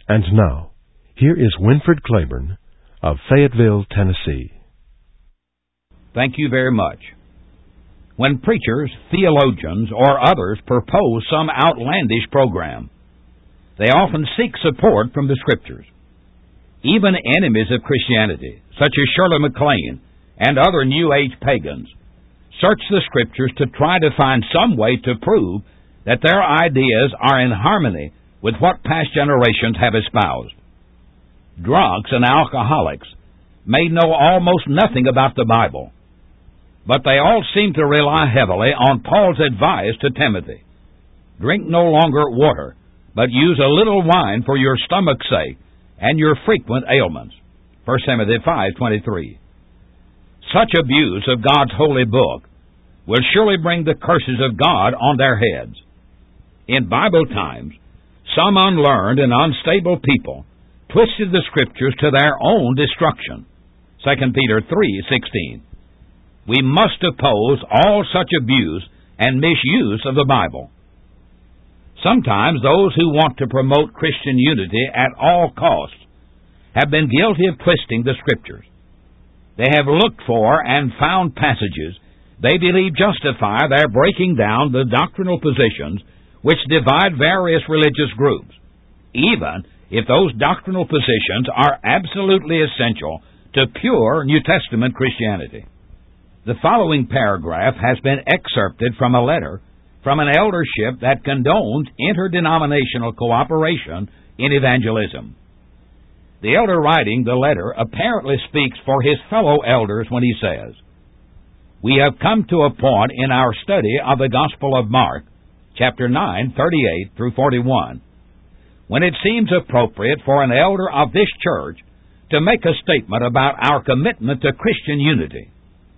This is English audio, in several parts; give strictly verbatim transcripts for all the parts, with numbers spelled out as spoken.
And now, here is Winfred Claiborne of Fayetteville, Tennessee. Thank you very much. When preachers, theologians, or others propose some outlandish program, they often seek support from the Scriptures. Even enemies of Christianity, such as Shirley MacLaine and other New Age pagans, search the Scriptures to try to find some way to prove that their ideas are in harmony with what past generations have espoused. Drunks and alcoholics may know almost nothing about the Bible, but they all seem to rely heavily on Paul's advice to Timothy. Drink no longer water, but use a little wine for your stomach's sake and your frequent ailments. First Timothy five twenty-three. Such abuse of God's holy book will surely bring the curses of God on their heads. In Bible times, some unlearned and unstable people twisted the Scriptures to their own destruction. Second Peter three sixteen. We must oppose all such abuse and misuse of the Bible. Sometimes those who want to promote Christian unity at all costs have been guilty of twisting the Scriptures. They have looked for and found passages they believe justify their breaking down the doctrinal positions which divide various religious groups, even if those doctrinal positions are absolutely essential to pure New Testament Christianity. The following paragraph has been excerpted from a letter from an eldership that condones interdenominational cooperation in evangelism. The elder writing the letter apparently speaks for his fellow elders when he says, "We have come to a point in our study of the Gospel of Mark, chapter nine, thirty-eight through forty-one, when it seems appropriate for an elder of this church to make a statement about our commitment to Christian unity.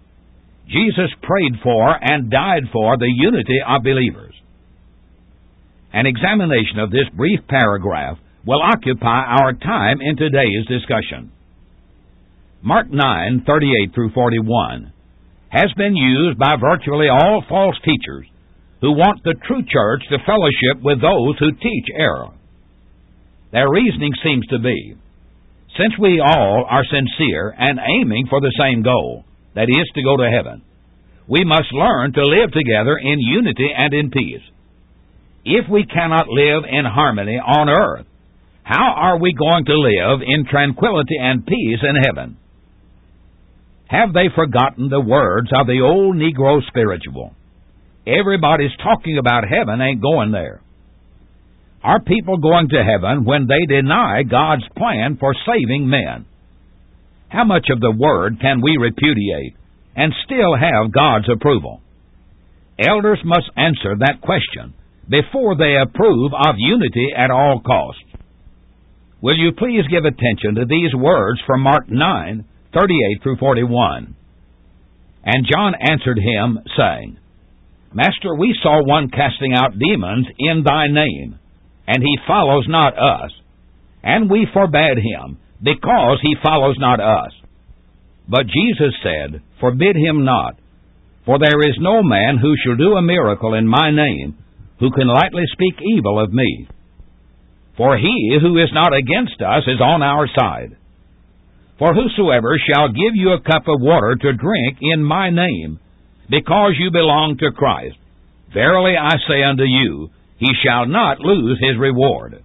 Jesus prayed for and died for the unity of believers." An examination of this brief paragraph will occupy our time in today's discussion. Mark nine, thirty-eight through forty-one has been used by virtually all false teachers who want the true church to fellowship with those who teach error. Their reasoning seems to be, since we all are sincere and aiming for the same goal, that is, to go to heaven, we must learn to live together in unity and in peace. If we cannot live in harmony on earth, how are we going to live in tranquility and peace in heaven? Have they forgotten the words of the old Negro spiritual? Everybody's talking about heaven, ain't going there. Are people going to heaven when they deny God's plan for saving men? How much of the Word can we repudiate and still have God's approval? Elders must answer that question before they approve of unity at all costs. Will you please give attention to these words from Mark nine, thirty-eight through forty-one. "And John answered him, saying, Master, we saw one casting out demons in thy name, and he follows not us. And we forbade him, because he follows not us. But Jesus said, Forbid him not, for there is no man who shall do a miracle in my name, who can lightly speak evil of me. For he who is not against us is on our side. For whosoever shall give you a cup of water to drink in my name, because you belong to Christ, verily I say unto you, he shall not lose his reward."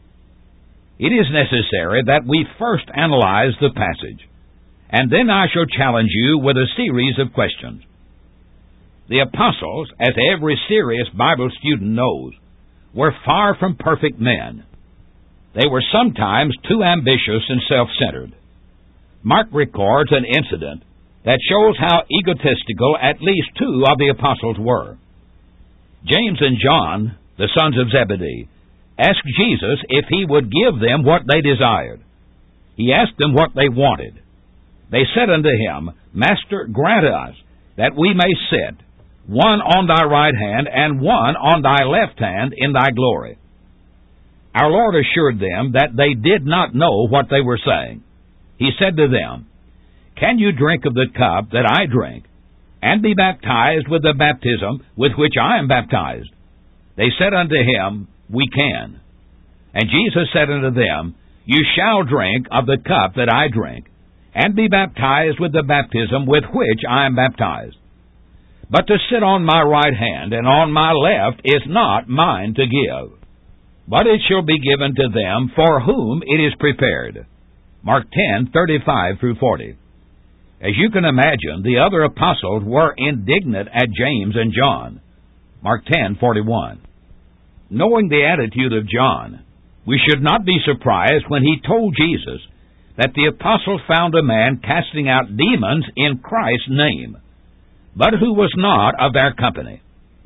It is necessary that we first analyze the passage, and then I shall challenge you with a series of questions. The apostles, as every serious Bible student knows, were far from perfect men. They were sometimes too ambitious and self-centered. Mark records an incident that shows how egotistical at least two of the apostles were. James and John, the sons of Zebedee, asked Jesus if he would give them what they desired. He asked them what they wanted. They said unto him, Master, grant us that we may sit, one on thy right hand and one on thy left hand in thy glory. Our Lord assured them that they did not know what they were saying. He said to them, Can you drink of the cup that I drink, and be baptized with the baptism with which I am baptized? They said unto him, We can. And Jesus said unto them, You shall drink of the cup that I drink, and be baptized with the baptism with which I am baptized. But to sit on my right hand and on my left is not mine to give, but it shall be given to them for whom it is prepared. Mark ten, thirty-five through forty. As you can imagine, the other apostles were indignant at James and John. Mark ten, forty-one. Knowing the attitude of John, we should not be surprised when he told Jesus that the apostles found a man casting out demons in Christ's name, but who was not of their company.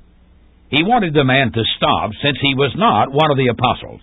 He wanted the man to stop, since he was not one of the apostles.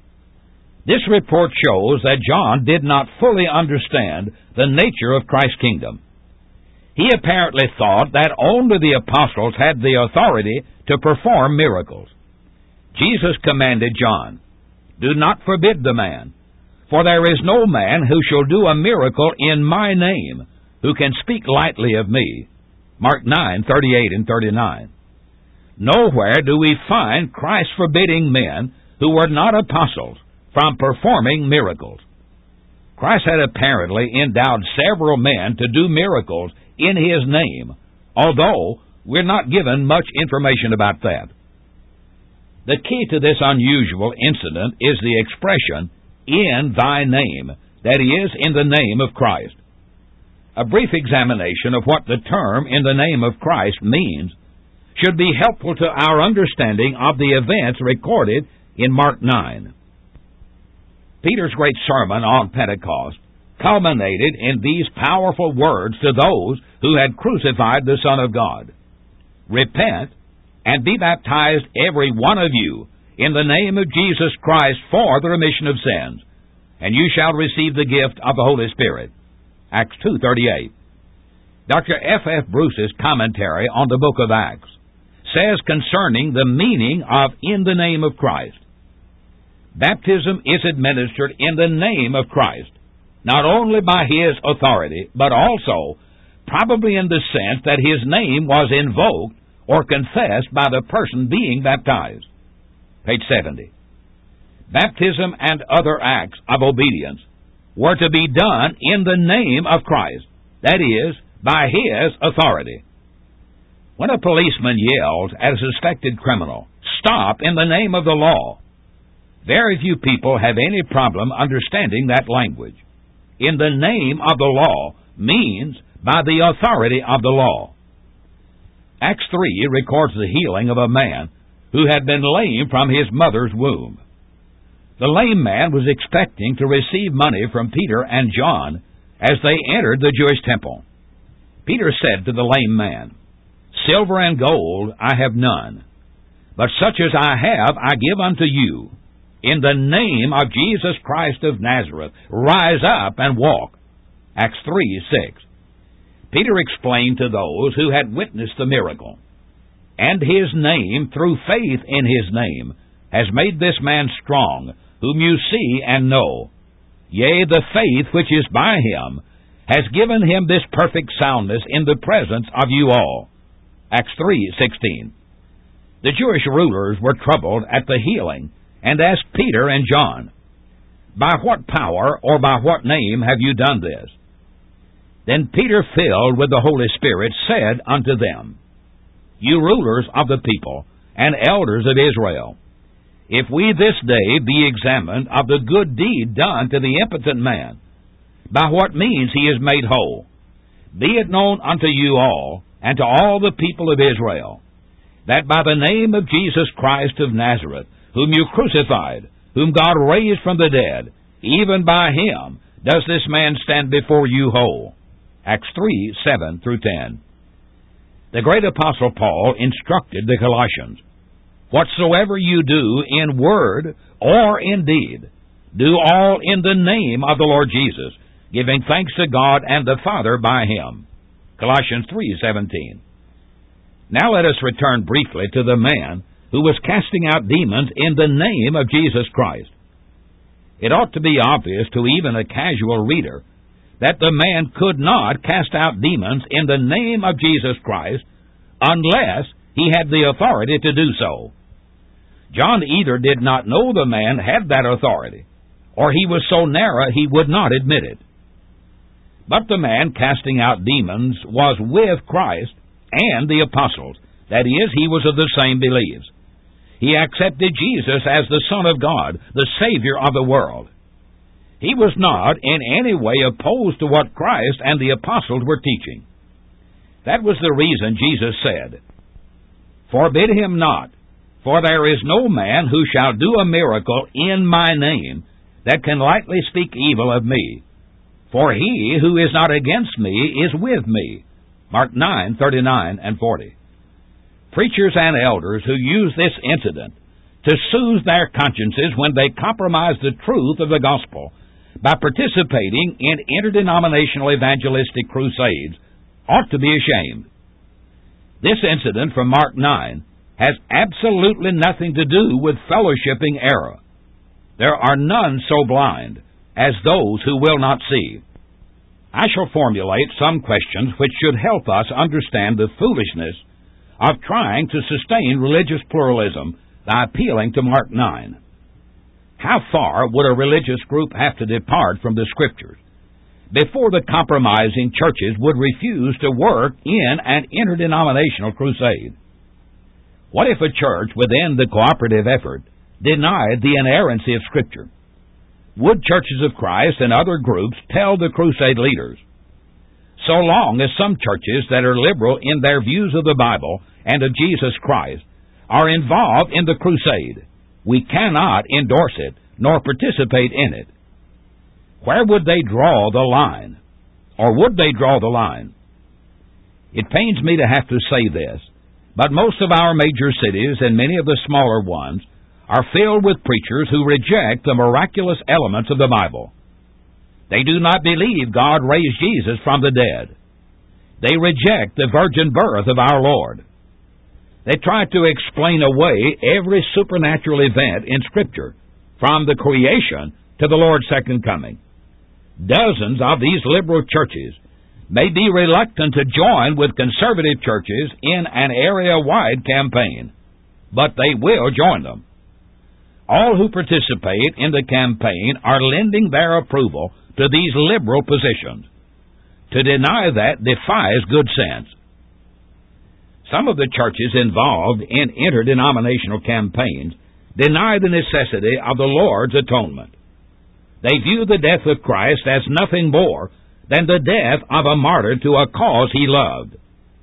This report shows that John did not fully understand the nature of Christ's kingdom. He apparently thought that only the apostles had the authority to perform miracles. Jesus commanded John, Do not forbid the man, for there is no man who shall do a miracle in my name, who can speak lightly of me. Mark nine, thirty-eight and thirty-nine. Nowhere do we find Christ forbidding men who were not apostles from performing miracles. Christ had apparently endowed several men to do miracles in His name, although we're not given much information about that. The key to this unusual incident is the expression, in thy name, that is, in the name of Christ. A brief examination of what the term in the name of Christ means should be helpful to our understanding of the events recorded in Mark nine. Peter's great sermon on Pentecost culminated in these powerful words to those who had crucified the Son of God. Repent and be baptized, every one of you, in the name of Jesus Christ for the remission of sins, and you shall receive the gift of the Holy Spirit. Acts two thirty-eight. Doctor F F Bruce's commentary on the book of Acts says concerning the meaning of in the name of Christ, baptism is administered in the name of Christ, not only by His authority, but also probably in the sense that His name was invoked or confessed by the person being baptized. Page seventy. Baptism and other acts of obedience were to be done in the name of Christ, that is, by His authority. When a policeman yells at a suspected criminal, "Stop in the name of the law," very few people have any problem understanding that language. In the name of the law means by the authority of the law. Acts three records the healing of a man who had been lame from his mother's womb. The lame man was expecting to receive money from Peter and John as they entered the Jewish temple. Peter said to the lame man, "Silver and gold I have none, but such as I have I give unto you. In the name of Jesus Christ of Nazareth, rise up and walk." Acts three six. Peter explained to those who had witnessed the miracle, "And His name, through faith in His name, has made this man strong, whom you see and know. Yea, the faith which is by Him has given him this perfect soundness in the presence of you all." Acts three sixteen. The Jewish rulers were troubled at the healing and asked Peter and John, "By what power or by what name have you done this?" Then Peter, filled with the Holy Spirit, said unto them, "You rulers of the people and elders of Israel, if we this day be examined of the good deed done to the impotent man, by what means he is made whole, be it known unto you all and to all the people of Israel, that by the name of Jesus Christ of Nazareth, whom you crucified, whom God raised from the dead, even by Him does this man stand before you whole." Acts three seven through ten. The great apostle Paul instructed the Colossians, "Whatsoever you do in word or in deed, do all in the name of the Lord Jesus, giving thanks to God and the Father by Him." Colossians three seventeen. Now let us return briefly to the man who was casting out demons in the name of Jesus Christ. It ought to be obvious to even a casual reader that the man could not cast out demons in the name of Jesus Christ unless he had the authority to do so. John either did not know the man had that authority, or he was so narrow he would not admit it. But the man casting out demons was with Christ and the apostles. That is, he was of the same beliefs. He accepted Jesus as the Son of God, the Savior of the world. He was not in any way opposed to what Christ and the apostles were teaching. That was the reason Jesus said, "Forbid him not, for there is no man who shall do a miracle in my name that can lightly speak evil of me. For he who is not against me is with me." Mark nine, thirty-nine and forty. Preachers and elders who use this incident to soothe their consciences when they compromise the truth of the gospel by participating in interdenominational evangelistic crusades ought to be ashamed. This incident from Mark nine has absolutely nothing to do with fellowshipping error. There are none so blind as those who will not see. I shall formulate some questions which should help us understand the foolishness of trying to sustain religious pluralism by appealing to Mark nine. How far would a religious group have to depart from the Scriptures before the compromising churches would refuse to work in an interdenominational crusade? What if a church within the cooperative effort denied the inerrancy of Scripture? Would Churches of Christ and other groups tell the crusade leaders, so long as some churches that are liberal in their views of the Bible and of Jesus Christ are involved in the crusade, we cannot endorse it nor participate in it? Where would they draw the line? Or would they draw the line? It pains me to have to say this, but most of our major cities and many of the smaller ones are filled with preachers who reject the miraculous elements of the Bible. They do not believe God raised Jesus from the dead. They reject the virgin birth of our Lord. They try to explain away every supernatural event in Scripture, from the creation to the Lord's second coming. Dozens of these liberal churches may be reluctant to join with conservative churches in an area-wide campaign, but they will join them. All who participate in the campaign are lending their approval to these liberal positions. To deny that defies good sense. Some of the churches involved in interdenominational campaigns deny the necessity of the Lord's atonement. They view the death of Christ as nothing more than the death of a martyr to a cause he loved.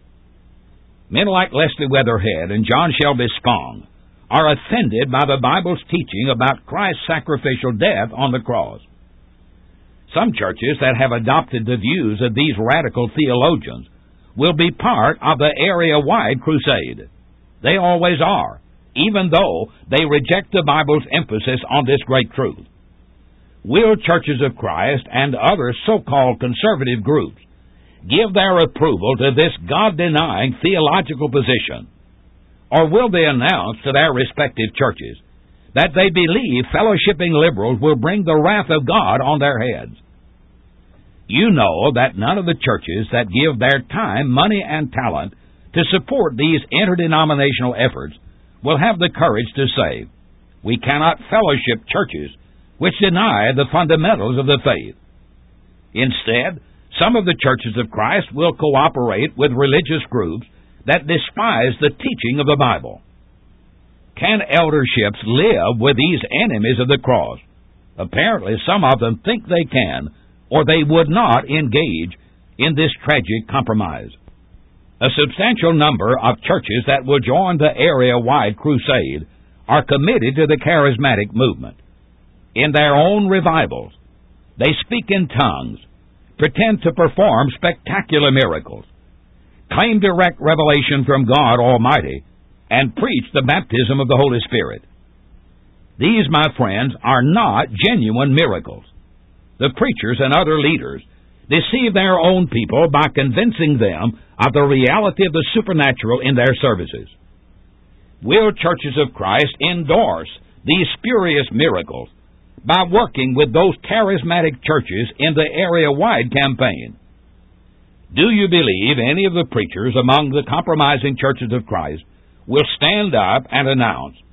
Men like Leslie Weatherhead and John Shelby Spong are offended by the Bible's teaching about Christ's sacrificial death on the cross. Some churches that have adopted the views of these radical theologians will be part of the area-wide crusade. They always are, even though they reject the Bible's emphasis on this great truth. Will Churches of Christ and other so-called conservative groups give their approval to this God-denying theological position? Or will they announce to their respective churches that they believe fellowshipping liberals will bring the wrath of God on their heads? You know that none of the churches that give their time, money, and talent to support these interdenominational efforts will have the courage to say, "We cannot fellowship churches which deny the fundamentals of the faith." Instead, some of the Churches of Christ will cooperate with religious groups that despise the teaching of the Bible. Can elderships live with these enemies of the cross? Apparently, some of them think they can, or they would not engage in this tragic compromise. A substantial number of churches that will join the area-wide crusade are committed to the charismatic movement. In their own revivals, they speak in tongues, pretend to perform spectacular miracles, claim direct revelation from God Almighty, and preach the baptism of the Holy Spirit. These, my friends, are not genuine miracles. The preachers and other leaders deceive their own people by convincing them of the reality of the supernatural in their services. Will Churches of Christ endorse these spurious miracles by working with those charismatic churches in the area-wide campaign? Do you believe any of the preachers among the compromising Churches of Christ will stand up and announce,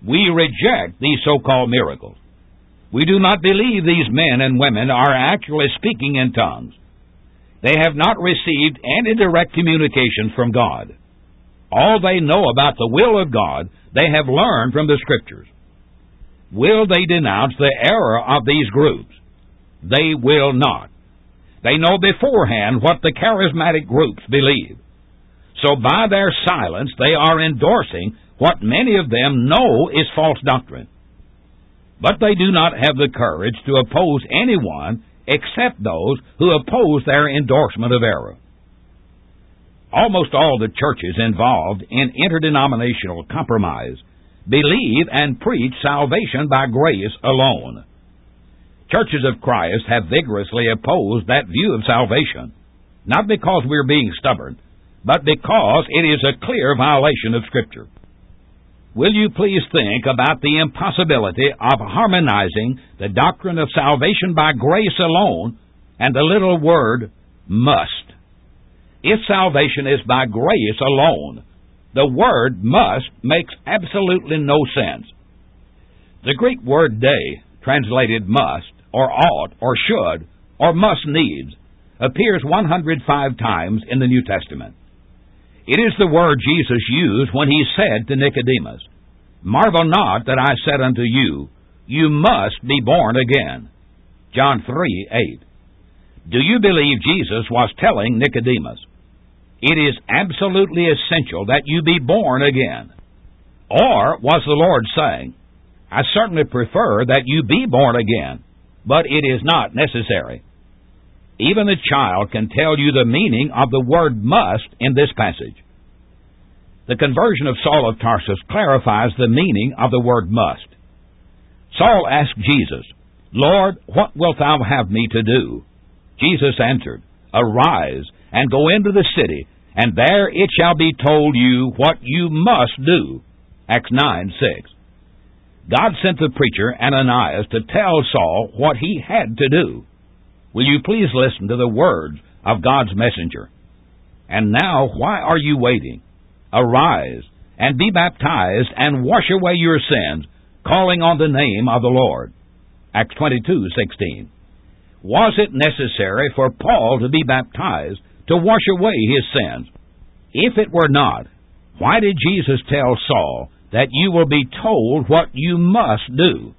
We reject these so-called miracles. We do not believe these men and women are actually speaking in tongues. They have not received any direct communications from God. All they know about the will of God, they have learned from the Scriptures. Will they denounce the error of these groups? They will not. They know beforehand what the charismatic groups believe. So by their silence, they are endorsing what many of them know is false doctrine. But they do not have the courage to oppose anyone except those who oppose their endorsement of error. Almost all the churches involved in interdenominational compromise believe and preach salvation by grace alone. Churches of Christ have vigorously opposed that view of salvation, not because we're being stubborn, but because it is a clear violation of Scripture. Will you please think about the impossibility of harmonizing the doctrine of salvation by grace alone and the little word must? If salvation is by grace alone, the word must makes absolutely no sense. The Greek word de, translated must, or ought, or should, or must needs, appears one hundred five times in the New Testament. It is the word Jesus used when he said to Nicodemus, "Marvel not that I said unto you, you must be born again." John three eight. Do you believe Jesus was telling Nicodemus, it is absolutely essential that you be born again? Or was the Lord saying, I certainly prefer that you be born again, but it is not necessary? Even a child can tell you the meaning of the word must in this passage. The conversion of Saul of Tarsus clarifies the meaning of the word must. Saul asked Jesus, Lord, what wilt thou have me to do? Jesus answered, Arise, and go into the city, and there it shall be told you what you must do. Acts nine six. God sent the preacher Ananias to tell Saul what he had to do. Will you please listen to the words of God's messenger? And now, why are you waiting? Arise, and be baptized, and wash away your sins, calling on the name of the Lord. Acts twenty-two sixteen. Was it necessary for Paul to be baptized to wash away his sins? If it were not, why did Jesus tell Saul that you will be told what you must do?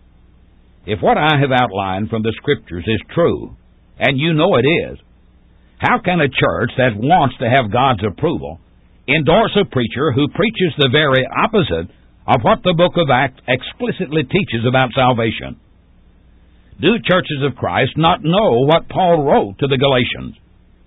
If what I have outlined from the Scriptures is true, and you know it is, how can a church that wants to have God's approval endorse a preacher who preaches the very opposite of what the book of Acts explicitly teaches about salvation? Do churches of Christ not know what Paul wrote to the Galatians?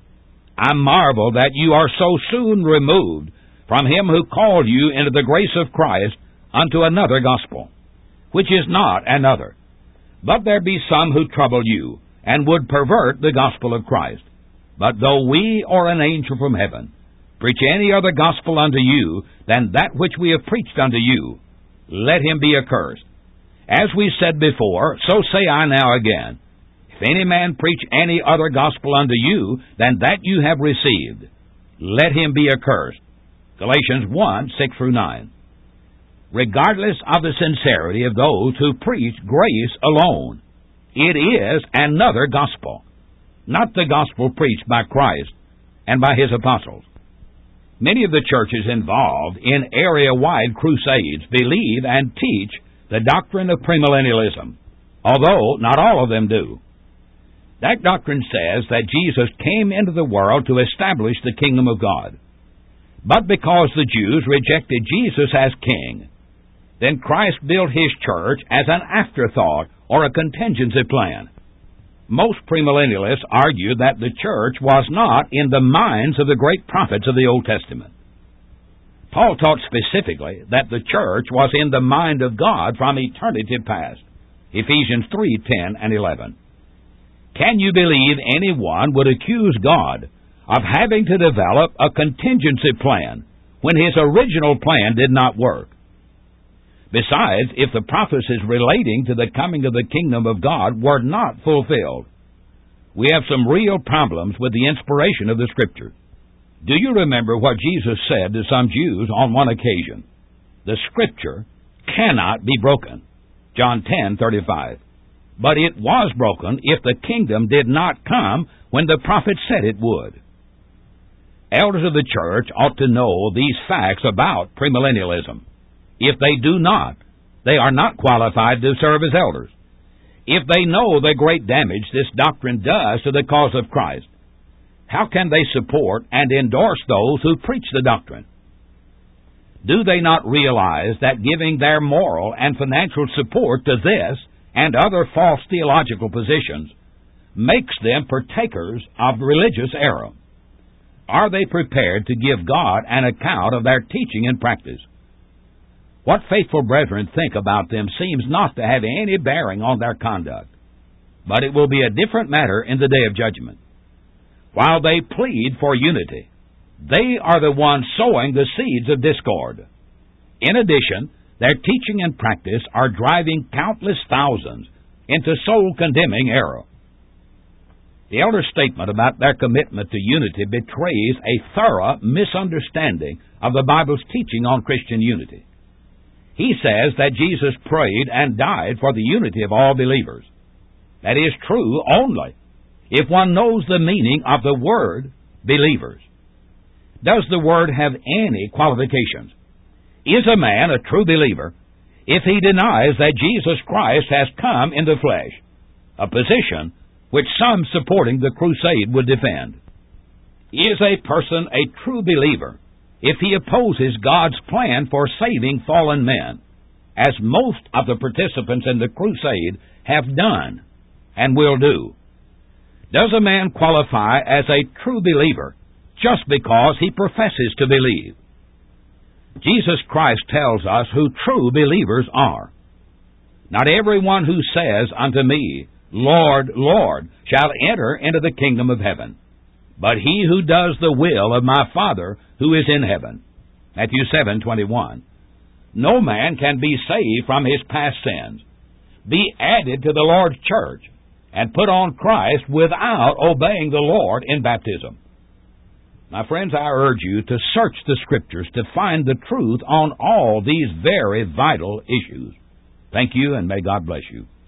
I marvel that you are so soon removed from him who called you into the grace of Christ unto another gospel, which is not another. But there be some who trouble you, and would pervert the gospel of Christ. But though we or an angel from heaven preach any other gospel unto you than that which we have preached unto you, let him be accursed. As we said before, so say I now again, if any man preach any other gospel unto you than that you have received, let him be accursed. Galatians one six through nine. Regardless of the sincerity of those who preach grace alone, it is another gospel, not the gospel preached by Christ and by his apostles. Many of the churches involved in area-wide crusades believe and teach the doctrine of premillennialism, although not all of them do. That doctrine says that Jesus came into the world to establish the kingdom of God. But because the Jews rejected Jesus as king, then Christ built his church as an afterthought or a contingency plan. Most premillennialists argue that the church was not in the minds of the great prophets of the Old Testament. Paul taught specifically that the church was in the mind of God from eternity past. Ephesians three ten and eleven. Can you believe anyone would accuse God of having to develop a contingency plan when his original plan did not work? Besides, if the prophecies relating to the coming of the kingdom of God were not fulfilled, we have some real problems with the inspiration of the Scripture. Do you remember what Jesus said to some Jews on one occasion? The Scripture cannot be broken. John ten thirty-five. But it was broken if the kingdom did not come when the prophet said it would. Elders of the church ought to know these facts about premillennialism. If they do not, they are not qualified to serve as elders. If they know the great damage this doctrine does to the cause of Christ, how can they support and endorse those who preach the doctrine? Do they not realize that giving their moral and financial support to this and other false theological positions makes them partakers of religious error? Are they prepared to give God an account of their teaching and practice? What faithful brethren think about them seems not to have any bearing on their conduct, but it will be a different matter in the day of judgment. While they plead for unity, they are the ones sowing the seeds of discord. In addition, their teaching and practice are driving countless thousands into soul-condemning error. The elder's statement about their commitment to unity betrays a thorough misunderstanding of the Bible's teaching on Christian unity. He says that Jesus prayed and died for the unity of all believers. That is true only if one knows the meaning of the word believers. Does the word have any qualifications? Is a man a true believer if he denies that Jesus Christ has come in the flesh, a position which some supporting the crusade would defend? Is a person a true believer if he opposes God's plan for saving fallen men, as most of the participants in the crusade have done and will do? Does a man qualify as a true believer just because he professes to believe? Jesus Christ tells us who true believers are. Not everyone who says unto me, Lord, Lord, shall enter into the kingdom of heaven, but he who does the will of my Father who is in heaven. Matthew seven twenty-one. No man can be saved from his past sins, be added to the Lord's church, and put on Christ without obeying the Lord in baptism. My friends, I urge you to search the Scriptures to find the truth on all these very vital issues. Thank you, and may God bless you.